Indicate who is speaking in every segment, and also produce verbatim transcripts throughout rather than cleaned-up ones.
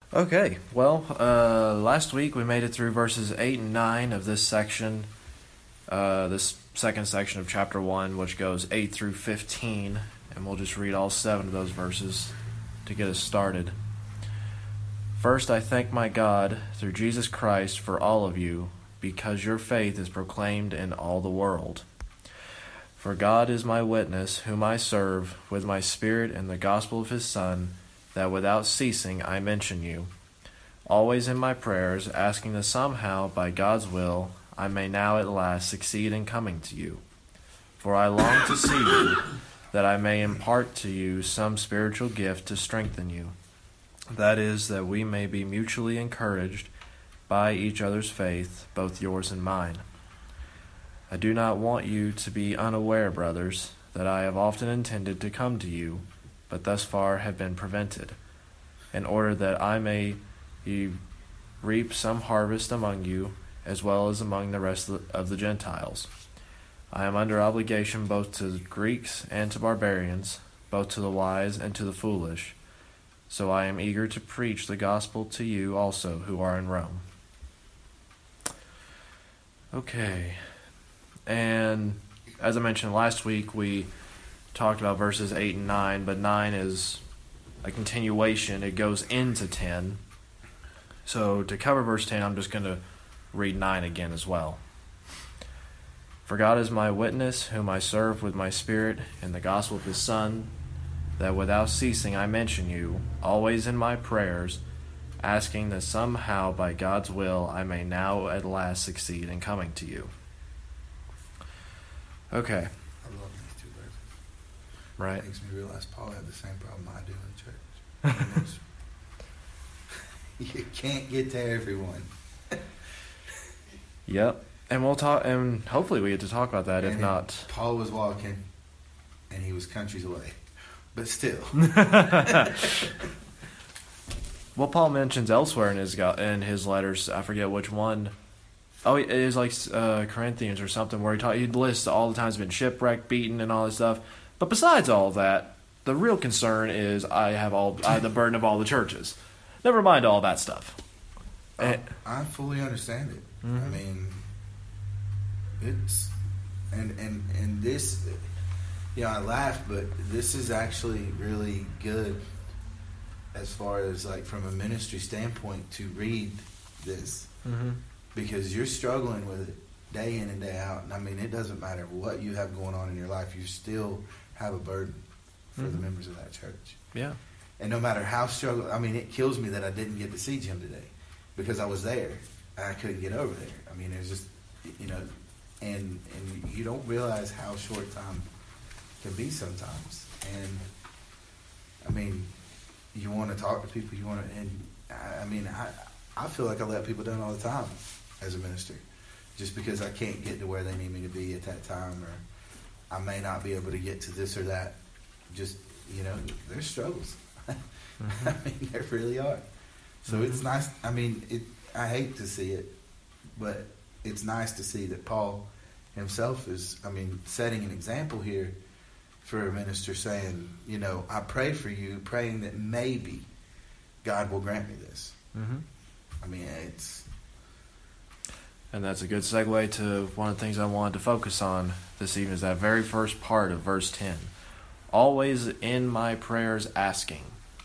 Speaker 1: Okay, well, uh, last week we made it through verses eight and nine of this section, uh, this second section of chapter one, which goes eight through fifteen, and we'll just read all seven of those verses to get us started. First, I thank my God through Jesus Christ for all of you, because your faith is proclaimed in all the world. For God is my witness, whom I serve with my spirit in the gospel of his Son, that without ceasing I mention you, always in my prayers, asking that somehow, by God's will, I may now at last succeed in coming to you. For I long to see you, that I may impart to you some spiritual gift to strengthen you. That is, that we may be mutually encouraged by each other's faith, both yours and mine. I do not want you to be unaware, brothers, that I have often intended to come to you, but thus far have been prevented, in order that I may reap some harvest among you, as well as among the rest of the Gentiles. I am under obligation both to Greeks and to barbarians, both to the wise and to the foolish. So I am eager to preach the gospel to you also who are in Rome. Okay, and as I mentioned last week, we talked about verses eight and nine, but nine is a continuation. It goes into ten. So to cover verse ten, I'm just going to read nine again as well. For God is my witness, whom I serve with my spirit in the gospel of his Son, that without ceasing I mention you, always in my prayers, asking that somehow by God's will I may now at last succeed in coming to you. Okay. Right.
Speaker 2: It makes me realize Paul had the same problem I do in church. You can't get to everyone.
Speaker 1: Yep. And we'll talk, and hopefully we get to talk about that.
Speaker 2: And
Speaker 1: if not,
Speaker 2: Paul was walking, and he was countries away, but still.
Speaker 1: Well, Paul mentions elsewhere in his in his letters. I forget which one. Oh, it is like uh, Corinthians or something, where he talk, he lists all the times he's been shipwrecked, beaten, and all this stuff. But besides all of that, the real concern is I have all I have the burden of all the churches. Never mind all that stuff.
Speaker 2: I, I fully understand it. Mm-hmm. I mean, it's and and and this. Yeah, I laugh, but this is actually really good as far as like from a ministry standpoint to read this, mm-hmm. because you're struggling with it day in and day out. And I mean, it doesn't matter what you have going on in your life, you still have a burden for mm-hmm. the members of that church.
Speaker 1: Yeah.
Speaker 2: And no matter how struggle, I mean, it kills me that I didn't get to see Jim today because I was there. I couldn't get over there. I mean, it's just, you know, and and you don't realize how short time can be sometimes. And I mean, you want to talk to people, you want to, and I, I mean, I I feel like I let people down all the time as a minister, just because I can't get to where they need me to be at that time, or I may not be able to get to this or that. Just, you know, there's struggles. Mm-hmm. I mean, there really are. So mm-hmm. it's nice. I mean, it. I hate to see it, but it's nice to see that Paul himself is, I mean, setting an example here for a minister, saying, you know, I pray for you, praying that maybe God will grant me this. Mm-hmm. I mean, it's...
Speaker 1: And that's a good segue to one of the things I wanted to focus on this evening, is that very first part of verse ten. Always in my prayers asking.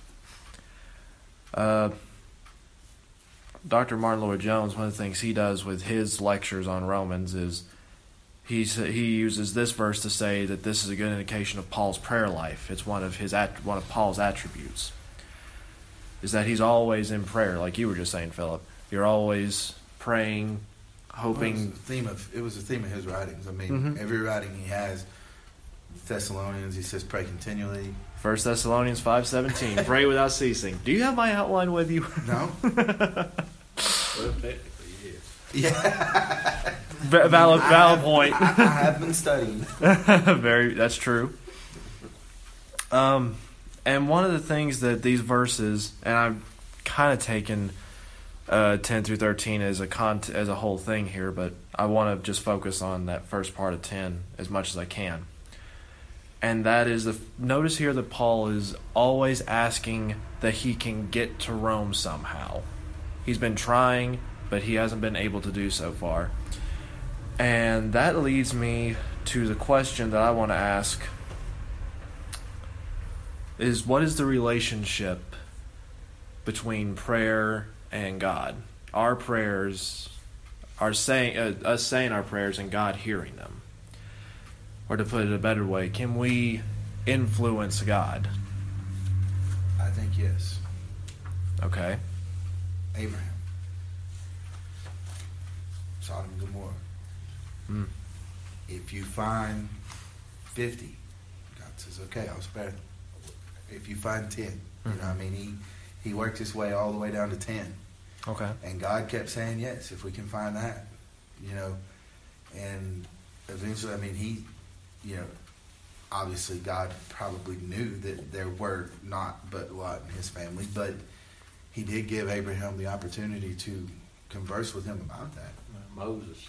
Speaker 1: Uh, Doctor Martin Lloyd-Jones, one of the things he does with his lectures on Romans is he's, he uses this verse to say that this is a good indication of Paul's prayer life. It's one of his one of Paul's attributes, is that he's always in prayer, like you were just saying, Philip. You're always praying, hoping.
Speaker 2: Well, it was the theme of it was the theme of his writings. I mean, mm-hmm. every writing he has. Thessalonians, he says, pray continually.
Speaker 1: First Thessalonians five seventeen, pray without ceasing. Do you have my outline with you?
Speaker 2: No.
Speaker 3: Well, technically, yes.
Speaker 2: Yeah.
Speaker 1: V- valid,
Speaker 2: I
Speaker 1: valid
Speaker 2: have,
Speaker 1: point.
Speaker 2: I, I have been studying.
Speaker 1: Very, that's true. Um, and one of the things that these verses, and I've kind of taken uh, ten through thirteen as a con- as a whole thing here, but I want to just focus on that first part of ten as much as I can. And that is the notice here that Paul is always asking that he can get to Rome somehow. He's been trying, but he hasn't been able to do so far. And that leads me to the question that I want to ask is, what is the relationship between prayer and God? Our prayers, our saying, uh, us saying our prayers and God hearing them. Or to put it a better way, can we influence God?
Speaker 2: I think yes.
Speaker 1: Okay.
Speaker 2: Abraham. Sodom and Gomorrah.
Speaker 1: Hmm.
Speaker 2: If you find fifty, God says, okay, I'll spare them. If you find ten, mm-hmm. you know, I mean, he, he worked his way all the way down to ten.
Speaker 1: Okay.
Speaker 2: And God kept saying, yes, if we can find that, you know. And eventually, I mean, he, you know, obviously God probably knew that there were not but Lot and his family, but he did give Abraham the opportunity to converse with him about that.
Speaker 3: Uh, Moses,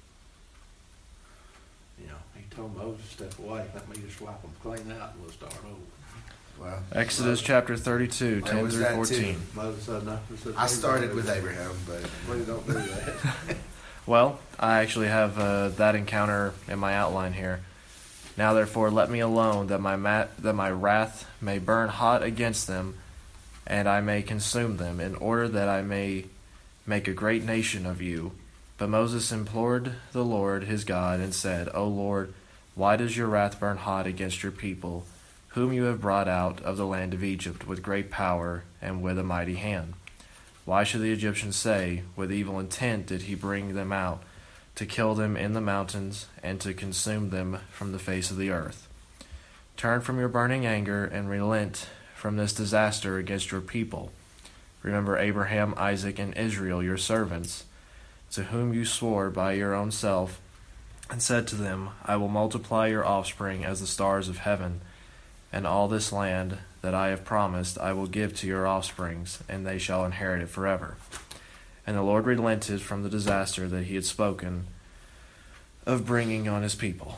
Speaker 3: you know, he told Moses, step away, let me just wipe them clean out and we'll start over.
Speaker 2: Well,
Speaker 1: Exodus
Speaker 2: Moses,
Speaker 1: chapter thirty-two, ten through fourteen.
Speaker 3: Moses said, no, said,
Speaker 2: I started with Abraham, but
Speaker 3: we don't do that.
Speaker 1: Well, I actually have uh, that encounter in my outline here. Now therefore let me alone, that my mat, that my wrath may burn hot against them, and I may consume them, in order that I may make a great nation of you. But Moses implored the Lord his God, and said, O Lord, why does your wrath burn hot against your people, whom you have brought out of the land of Egypt with great power and with a mighty hand? Why should the Egyptians say, with evil intent did he bring them out, to kill them in the mountains, and to consume them from the face of the earth? Turn from your burning anger, and relent from this disaster against your people. Remember Abraham, Isaac, and Israel, your servants, to whom you swore by your own self, and said to them, I will multiply your offspring as the stars of heaven, and all this land that I have promised I will give to your offsprings, and they shall inherit it forever. And the Lord relented from the disaster that he had spoken of bringing on his people.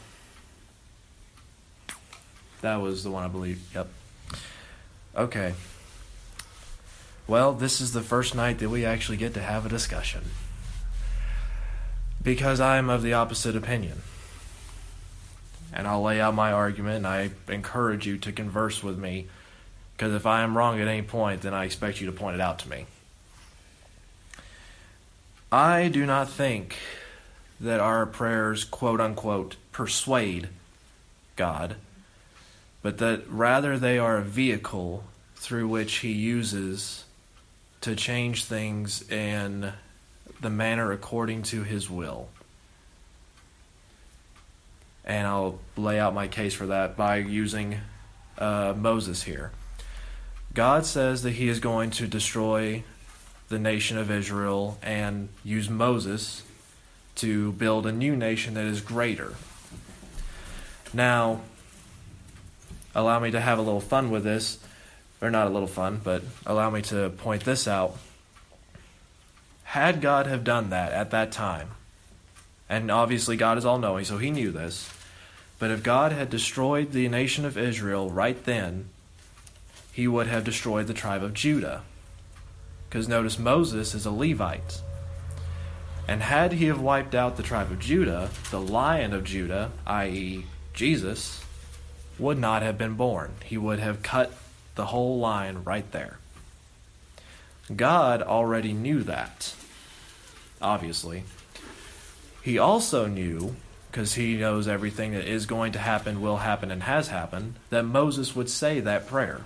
Speaker 1: That was the one, I believe. Yep. Okay. Well, this is the first night that we actually get to have a discussion. Because I am of the opposite opinion. And I'll lay out my argument, and I encourage you to converse with me, because if I am wrong at any point, then I expect you to point it out to me. I do not think that our prayers, quote-unquote, persuade God, but that rather they are a vehicle through which he uses to change things in the manner according to his will. And I'll lay out my case for that by using uh, Moses here. God says that he is going to destroy the nation of Israel and use Moses to build a new nation that is greater. Now, allow me to have a little fun with this, or not a little fun, but allow me to point this out. Had God have done that at that time, and obviously God is all-knowing, so he knew this, but if God had destroyed the nation of Israel right then, he would have destroyed the tribe of Judah. Because notice, Moses is a Levite. And had he have wiped out the tribe of Judah, the Lion of Judah, that is. Jesus, would not have been born. He would have cut the whole line right there. God already knew that, obviously. He also knew, because he knows everything that is going to happen, will happen, and has happened, that Moses would say that prayer.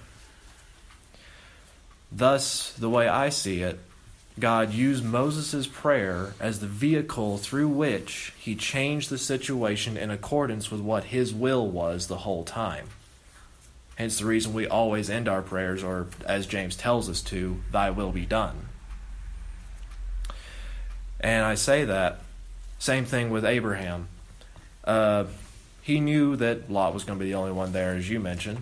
Speaker 1: Thus, the way I see it, God used Moses' prayer as the vehicle through which he changed the situation in accordance with what his will was the whole time. Hence the reason we always end our prayers, or as James tells us to, thy will be done. And I say that, same thing with Abraham. Uh, he knew that Lot was going to be the only one there, as you mentioned.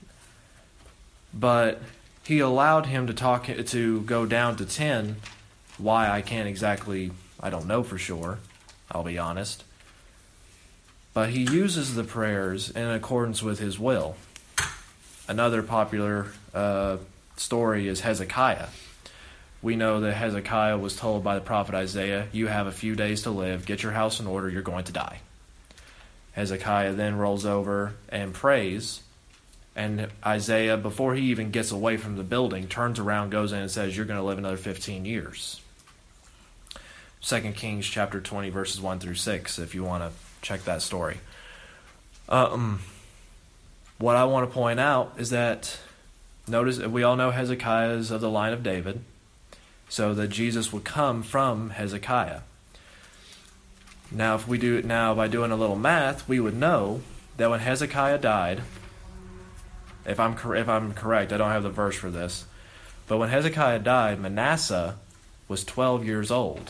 Speaker 1: But he allowed him to talk to go down to ten. Why, I can't exactly, I don't know for sure, I'll be honest. but he uses the prayers in accordance with his will. Another popular uh, story is Hezekiah. We know that Hezekiah was told by the prophet Isaiah, you have a few days to live, get your house in order, you're going to die. Hezekiah then rolls over and prays, and Isaiah, before he even gets away from the building, turns around, goes in and says, you're going to live another fifteen years. Second Kings chapter twenty, verses one through six, if you want to check that story. Um, what I want to point out is that, notice, we all know Hezekiah is of the line of David, so that Jesus would come from Hezekiah. Now, if we do it now by doing a little math, we would know that when Hezekiah died, if I'm cor- if I'm correct, I don't have the verse for this, but when Hezekiah died, Manasseh was twelve years old.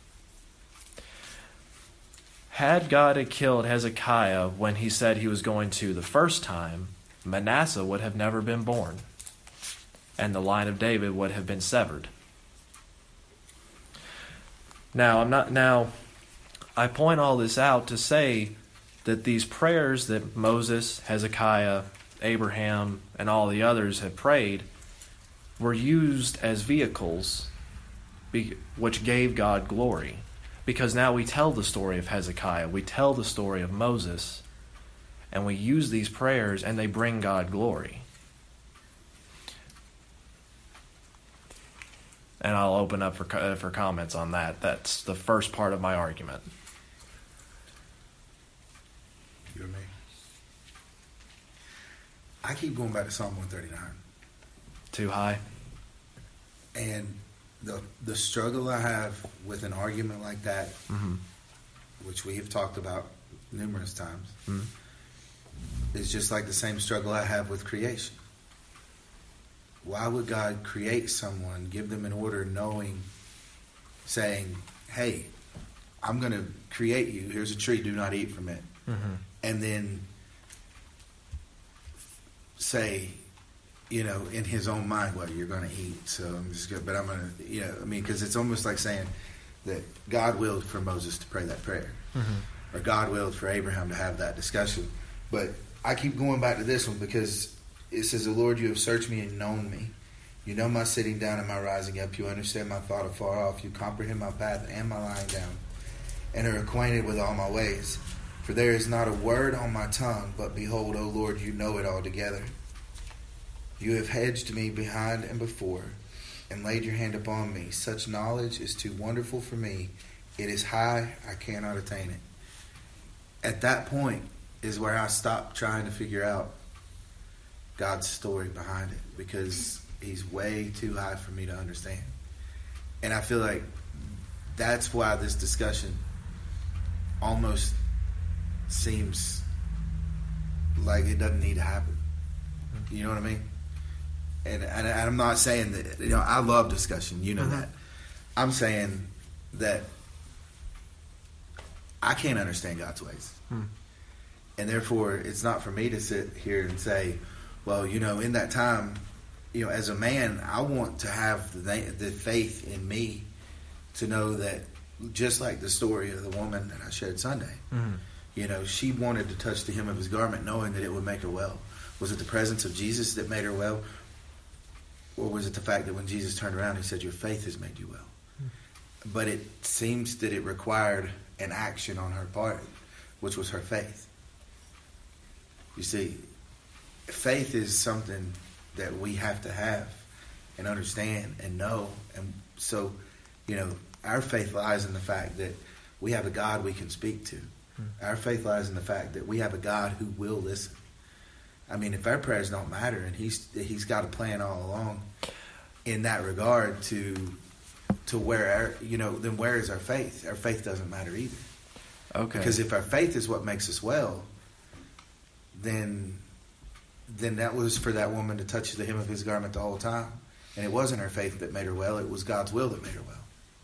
Speaker 1: Had God had killed Hezekiah when he said he was going to the first time, Manasseh would have never been born, and the line of David would have been severed. Now, I'm not. Now, I point all this out to say that these prayers that Moses, Hezekiah, Abraham, and all the others have prayed were used as vehicles which gave God glory. Because now we tell the story of Hezekiah, we tell the story of Moses, and we use these prayers and they bring God glory. And I'll open up for uh, for comments on that. That's the first part of my argument.
Speaker 2: You and me. I keep going back to Psalm one thirty-nine.
Speaker 1: Too high?
Speaker 2: And the the struggle I have with an argument like that,
Speaker 1: Mm-hmm.
Speaker 2: which we have talked about numerous times,
Speaker 1: Mm-hmm.
Speaker 2: is just like the same struggle I have with creation. Why would God create someone, give them an order, knowing, saying, hey, I'm going to create you. Here's a tree. Do not eat from it.
Speaker 1: Mm-hmm.
Speaker 2: And then say, you know, in his own mind, well, you're going to eat. So I'm just good. But I'm going to, you know, I mean, because it's almost like saying that God willed for Moses to pray that prayer.
Speaker 1: Mm-hmm.
Speaker 2: Or God willed for Abraham to have that discussion. But I keep going back to this one because it says, the Lord, you have searched me and known me. You know my sitting down and my rising up. You understand my thought afar off. You comprehend my path and my lying down, and are acquainted with all my ways. For there is not a word on my tongue, but behold, O Lord, you know it altogether. You have hedged me behind and before, and laid your hand upon me. Such knowledge is too wonderful for me. It is high, I cannot attain it. At that point is where I stop trying to figure out God's story behind it, because he's way too high for me to understand. And I feel like that's why this discussion almost seems like it doesn't need to happen. You know what I mean? And, and I'm not saying that, you know, I love discussion. You know
Speaker 1: Mm-hmm.
Speaker 2: that. I'm saying that I can't understand God's ways.
Speaker 1: Hmm.
Speaker 2: And therefore, it's not for me to sit here and say, well, you know, in that time, you know, as a man, I want to have the, the faith in me to know that, just like the story of the woman that I shared Sunday,
Speaker 1: Mm-hmm.
Speaker 2: you know, she wanted to touch the hem of his garment knowing that it would make her well. Was it the presence of Jesus that made her well? Or was it the fact that when Jesus turned around, he said, your faith has made you well? Mm-hmm. But it seems that it required an action on her part, which was her faith. You see, faith is something that we have to have and understand and know. And so, you know, our faith lies in the fact that we have a God we can speak to. Hmm. Our faith lies in the fact that we have a God who will listen. I mean, if our prayers don't matter and he's he's got a plan all along in that regard to to where our, you know, then where is our faith? Our faith doesn't matter either.
Speaker 1: Okay.
Speaker 2: Because if our faith is what makes us well, then then that was for that woman to touch the hem of his garment the whole time. And it wasn't her faith that made her well, it was God's will that made her well.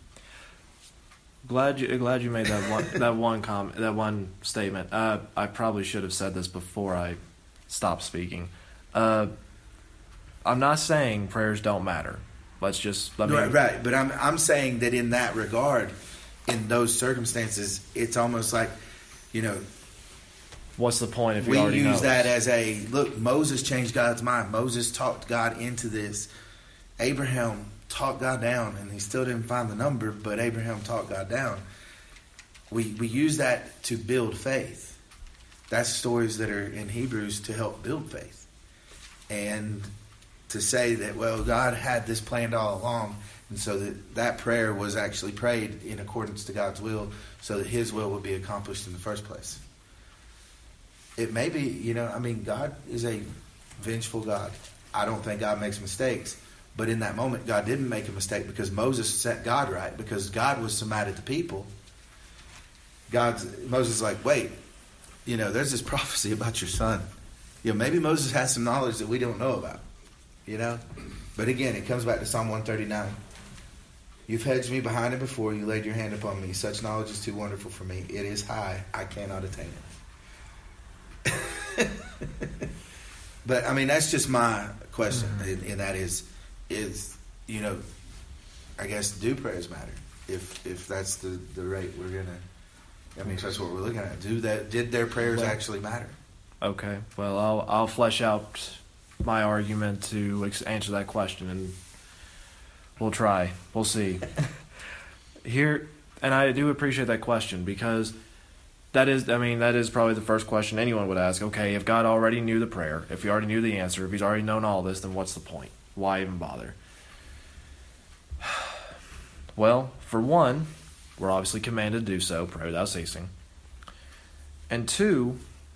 Speaker 1: Glad you glad you made that one that one comment that one statement. Uh, I probably should have said this before I stopped speaking. Uh, I'm not saying prayers don't matter. Let's just let me
Speaker 2: Right, right. But I'm I'm saying that in that regard, in those circumstances, it's almost like, you know,
Speaker 1: what's the point if he
Speaker 2: we
Speaker 1: already
Speaker 2: use
Speaker 1: knows?
Speaker 2: that as a look. Moses changed God's mind. Moses talked God into this. Abraham talked God down, and he still didn't find the number, but Abraham talked God down. We we use that to build faith. That's stories that are in Hebrews to help build faith. And to say that, well, God had this planned all along, and so that that prayer was actually prayed in accordance to God's will, so that his will would be accomplished in the first place. It may be, you know, I mean, God is a vengeful God. I don't think God makes mistakes. But in that moment, God didn't make a mistake because Moses set God right, because God was so mad at the people. God's, Moses is like, wait, you know, there's this prophecy about your son. You know, maybe Moses has some knowledge that we don't know about, you know. But again, it comes back to Psalm one thirty-nine. You've hedged me behind and before, you laid your hand upon me. Such knowledge is too wonderful for me. It is high, I cannot attain it. But, I mean, that's just my question, mm-hmm. and, and that is, is, you know, I guess, do prayers matter? If if that's the, the rate we're going to, I mean, if that's what we're looking at. Do that? Did their prayers well, actually matter?
Speaker 1: Okay, well, I'll I'll flesh out my argument to ex- answer that question, and we'll try. We'll see. Here, and I do appreciate that question, because that is, I mean, that is probably the first question anyone would ask. Okay, if God already knew the prayer, if he already knew the answer, if he's already known all this, then what's the point? Why even bother? Well, for one, we're obviously commanded to do so, pray without ceasing. And two,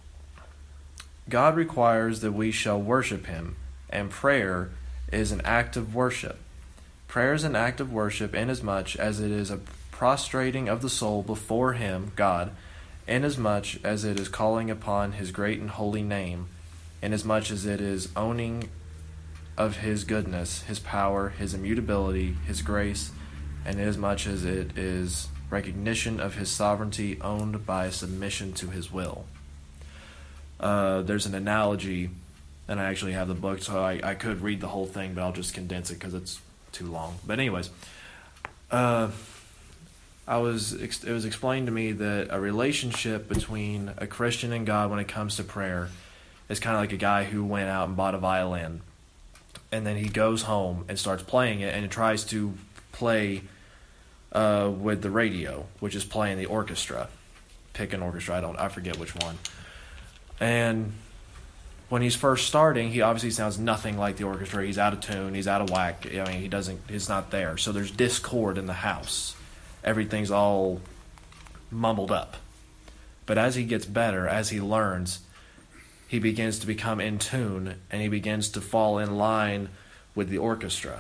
Speaker 1: God requires that we shall worship him, and prayer is an act of worship. Prayer is an act of worship inasmuch as it is a prostrating of the soul before him, God, inasmuch as it is calling upon his great and holy name, inasmuch as it is owning of his goodness, his power, his immutability, his grace, and inasmuch as it is recognition of his sovereignty owned by submission to his will. Uh, there's an analogy, and I actually have the book, so I, I could read the whole thing, but I'll just condense it because it's too long. But anyways, uh, I was it was explained to me that a relationship between a Christian and God when it comes to prayer is kind of like a guy who went out and bought a violin, and then he goes home and starts playing it, and tries to play uh, with the radio, which is playing the orchestra. Pick an orchestra, I don't, I forget which one. And when he's first starting, he obviously sounds nothing like the orchestra. He's out of tune. He's out of whack. I mean, he doesn't. He's not there. So there's discord in the house. Everything's all mumbled up. But as he gets better, as he learns, he begins to become in tune, and he begins to fall in line with the orchestra.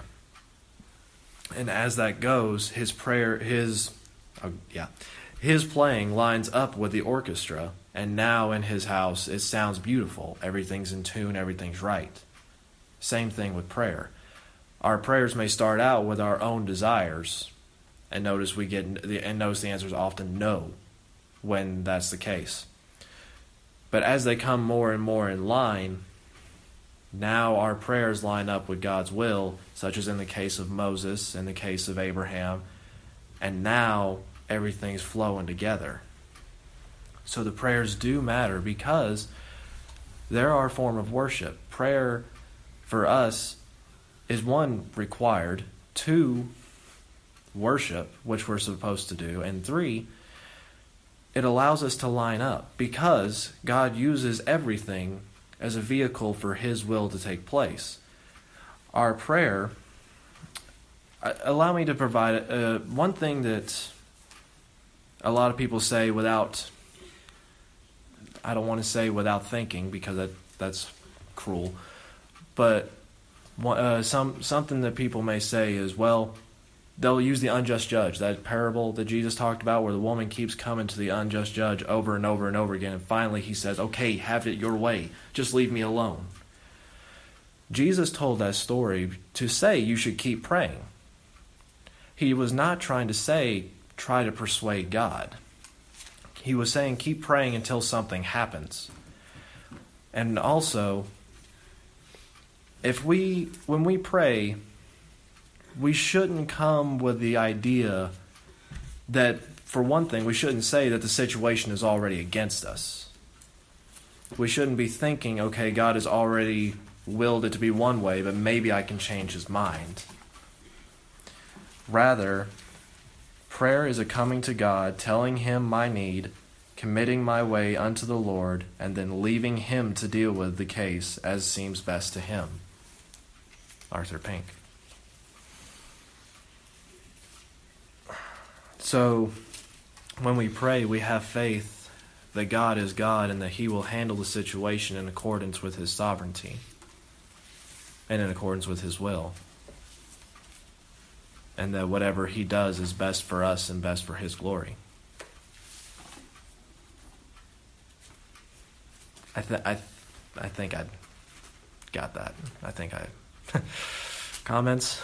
Speaker 1: And as that goes, his prayer, his, oh, yeah, his playing lines up with the orchestra. And now in his house, it sounds beautiful. Everything's in tune. Everything's right. Same thing with prayer. Our prayers may start out with our own desires, and notice we get and notice the answer is often no, when that's the case. But as they come more and more in line, now our prayers line up with God's will, such as in the case of Moses, in the case of Abraham, and now everything's flowing together. So the prayers do matter because they're our form of worship. Prayer for us is, one, required, two, worship, which we're supposed to do, and three, it allows us to line up because God uses everything as a vehicle for his will to take place. Our prayer, allow me to provide uh, one thing that a lot of people say without, I don't want to say without thinking because that that's cruel, but uh, some something that people may say is, well, they'll use the unjust judge, that parable that Jesus talked about where the woman keeps coming to the unjust judge over and over and over again, and finally he says, okay, have it your way, just leave me alone. Jesus told that story to say you should keep praying. He was not trying to say try to persuade God. He was saying keep praying until something happens. And also, if we when we pray, we shouldn't come with the idea that, for one thing, we shouldn't say that the situation is already against us. we shouldn't be thinking, okay, God has already willed it to be one way, but maybe I can change his mind. Rather, prayer is a coming to God, telling him my need, committing my way unto the Lord, and then leaving him to deal with the case as seems best to him. Arthur Pink. So, when we pray, we have faith that God is God and that he will handle the situation in accordance with his sovereignty and in accordance with his will. And that whatever he does is best for us and best for his glory. I th- I, th- I think I got that. I think I... Comments?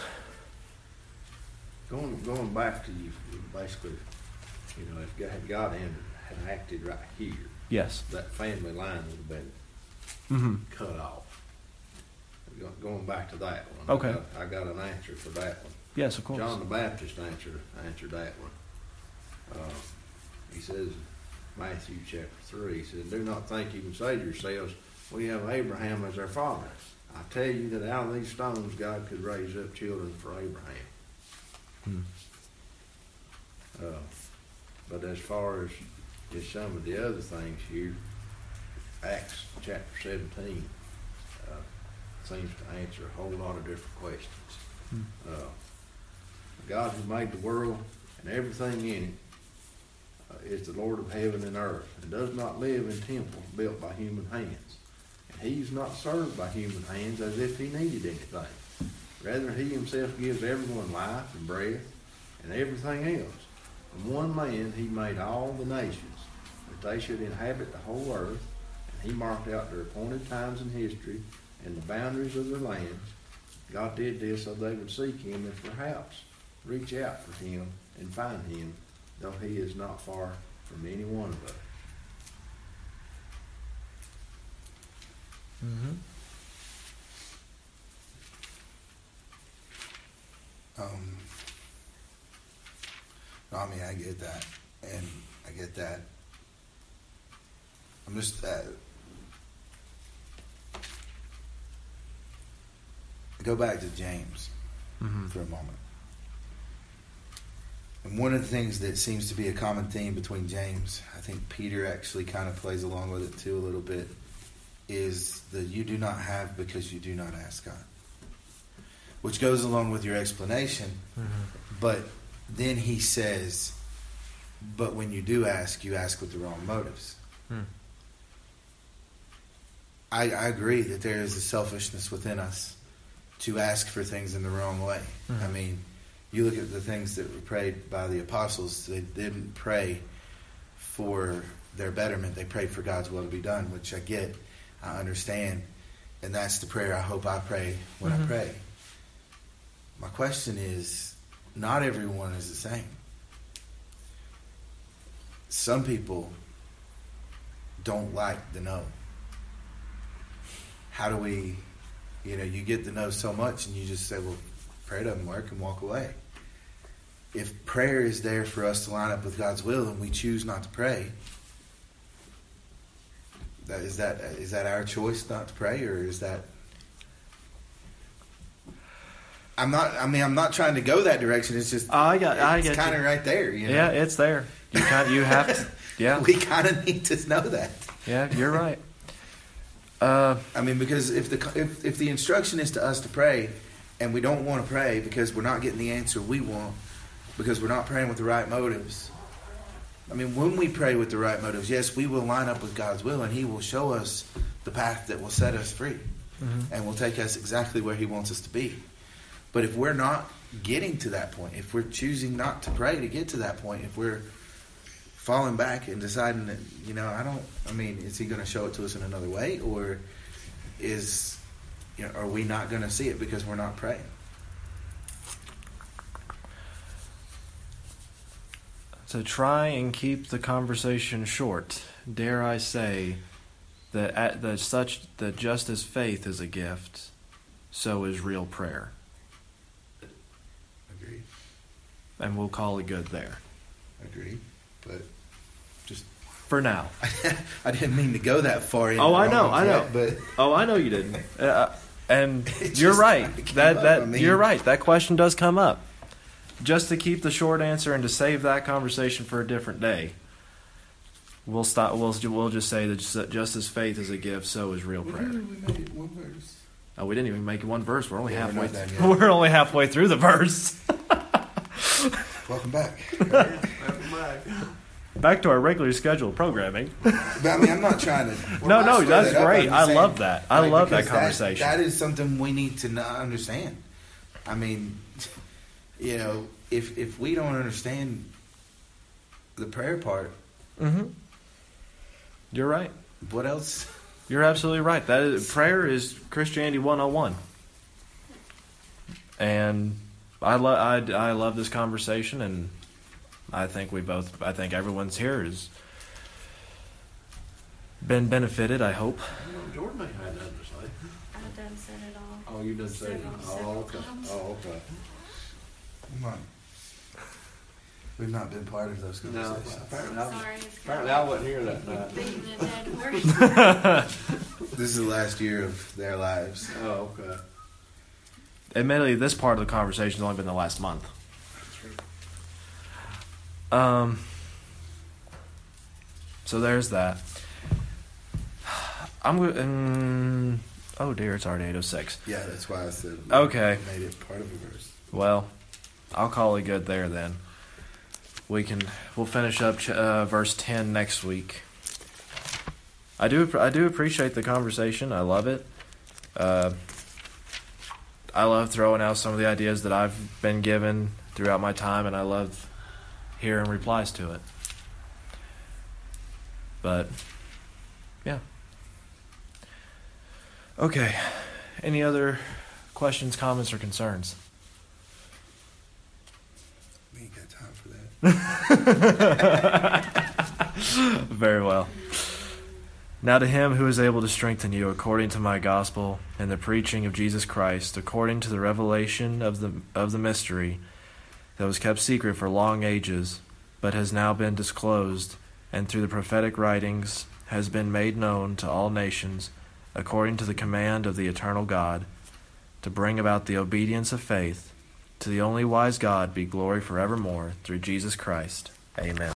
Speaker 3: Going going back to you, basically, you know, if God, God had, had acted right here,
Speaker 1: Yes.
Speaker 3: that family line would have been
Speaker 1: Mm-hmm.
Speaker 3: cut off. Go- Going back to that one.
Speaker 1: Okay.
Speaker 3: I got, I got an answer for that one.
Speaker 1: Yes, of course.
Speaker 3: John the Baptist answered answered that one. Uh, he says, Matthew chapter three, he says, "Do not think you can say to yourselves, we have Abraham as our father. I tell you that out of these stones God could raise up children for Abraham."
Speaker 1: Hmm.
Speaker 3: Uh, but as far as just some of the other things here, Acts chapter seventeen uh, seems to answer a whole lot of different questions.
Speaker 1: Hmm.
Speaker 3: Uh, God who made the world and everything in it uh, is the Lord of heaven and earth, and does not live in temples built by human hands. And he's not served by human hands as if he needed anything. Rather, he himself gives everyone life and breath and everything else. From one man he made all the nations, that they should inhabit the whole earth, and he marked out their appointed times in history and the boundaries of their lands. God did this so they would seek him and perhaps reach out for him and find him, though he is not far from any one of us.
Speaker 1: Mm-hmm.
Speaker 2: Um, no, I mean, I get that, and I get that. I'm just uh, go back to James
Speaker 1: Mm-hmm.
Speaker 2: for a moment. And one of the things that seems to be a common theme between James, I think Peter actually kind of plays along with it too a little bit, is that you do not have because you do not ask God. Which goes along with your explanation,
Speaker 1: Mm-hmm.
Speaker 2: but then he says, but when you do ask, you ask with the wrong motives.
Speaker 1: Hmm.
Speaker 2: I, I agree that there is a selfishness within us to ask for things in the wrong way.
Speaker 1: Mm-hmm.
Speaker 2: I mean, you look at the things that were prayed by the apostles, they didn't pray for their betterment. They prayed for God's will to be done, which I get, I understand. And that's the prayer I hope I pray when
Speaker 1: Mm-hmm.
Speaker 2: I pray. My question is, not everyone is the same. Some people don't like the no. How do we, you know, you get the no so much and you just say, well, prayer doesn't work, and walk away. If prayer is there for us to line up with God's will and we choose not to pray, that is that is that our choice not to pray, or is that... I'm not. I mean, I'm not trying to go that direction. It's just.
Speaker 1: I got. I
Speaker 2: it's
Speaker 1: get
Speaker 2: kind of
Speaker 1: you.
Speaker 2: right there. You know?
Speaker 1: Yeah, it's there. You kind. You have to. Yeah.
Speaker 2: We kind of need to know that.
Speaker 1: Yeah, you're right. Uh,
Speaker 2: I mean, because if the if if the instruction is to us to pray, and we don't want to pray because we're not getting the answer we want, because we're not praying with the right motives. I mean, when we pray with the right motives, yes, we will line up with God's will, and He will show us the path that will set us free,
Speaker 1: mm-hmm.
Speaker 2: and will take us exactly where He wants us to be. But if we're not getting to that point, if we're choosing not to pray to get to that point, if we're falling back and deciding that, you know, I don't, I mean, is He going to show it to us in another way, or is, you know, are we not going to see it because we're not praying?
Speaker 1: To try and keep the conversation short, dare I say that at, that such that just as faith is a gift, so is real prayer.
Speaker 2: Agreed.
Speaker 1: And we'll call it good there.
Speaker 2: Agreed. But just
Speaker 1: for now.
Speaker 2: I didn't mean to go that far. In
Speaker 1: Oh, I know,
Speaker 2: Romans
Speaker 1: I know.
Speaker 2: yet, but
Speaker 1: Oh, I know you didn't. Uh, and
Speaker 2: It
Speaker 1: you're
Speaker 2: just
Speaker 1: right.
Speaker 2: kinda came
Speaker 1: That
Speaker 2: up,
Speaker 1: that
Speaker 2: I mean-
Speaker 1: you're right. That question does come up. Just to keep the short answer and to save that conversation for a different day, we'll stop. We'll we'll just say that just, just as faith is a gift, so is real prayer.
Speaker 2: we made it one verse.
Speaker 1: Oh, we didn't even make it one verse. We're only
Speaker 2: Yeah, we're
Speaker 1: halfway.
Speaker 2: not
Speaker 1: th-
Speaker 2: done yet.
Speaker 1: we're only halfway through the verse.
Speaker 2: Welcome back.
Speaker 1: Back to our regularly scheduled programming.
Speaker 2: But I mean, I'm not trying to.
Speaker 1: No, no,
Speaker 2: stir
Speaker 1: that's
Speaker 2: that up.
Speaker 1: great.
Speaker 2: I'm
Speaker 1: I
Speaker 2: just saying,
Speaker 1: love that. I
Speaker 2: like,
Speaker 1: love that
Speaker 2: because
Speaker 1: conversation.
Speaker 2: That is something we need to not understand. I mean, you know, if if we don't understand the prayer part,
Speaker 1: Mm-hmm. You're right.
Speaker 2: what else?
Speaker 1: You're absolutely right. That is, prayer is Christianity one oh one. And I love I, I love this conversation, and I think we both I think everyone's here has been benefited, I hope.
Speaker 3: You know, Jordan ain't had nothing to say.
Speaker 4: I done said it all.
Speaker 3: Oh, you done said it?
Speaker 4: Several,
Speaker 3: Oh,
Speaker 4: several
Speaker 3: okay.
Speaker 4: times.
Speaker 3: Oh, okay.
Speaker 2: Come on. We've not been part of those
Speaker 3: No,
Speaker 2: conversations.
Speaker 3: apparently I,
Speaker 4: Sorry, it's
Speaker 3: apparently I wasn't here that night.
Speaker 4: beating a dead horse.
Speaker 2: This is the last year of their lives.
Speaker 3: Oh, okay.
Speaker 1: Admittedly, this part of the conversation has only been the last month. Um. So there's that. I'm going. Oh dear, it's already eight oh six.
Speaker 2: Yeah, that's why I said. we
Speaker 1: Okay.
Speaker 2: Made it part of a verse.
Speaker 1: Well, I'll call it good there then. We can we'll finish up uh, verse ten next week. I do I do appreciate the conversation. I love it. Uh, I love throwing out some of the ideas that I've been given throughout my time, and I love hearing replies to it. But yeah. Okay. Any other questions, comments, or concerns?
Speaker 2: We ain't got time for that.
Speaker 1: Very well. Now to him who is able to strengthen you according to my gospel and the preaching of Jesus Christ, according to the revelation of the of the mystery that was kept secret for long ages, but has now been disclosed, and through the prophetic writings has been made known to all nations, according to the command of the eternal God, to bring about the obedience of faith. To the only wise God be glory forevermore, through Jesus Christ. Amen.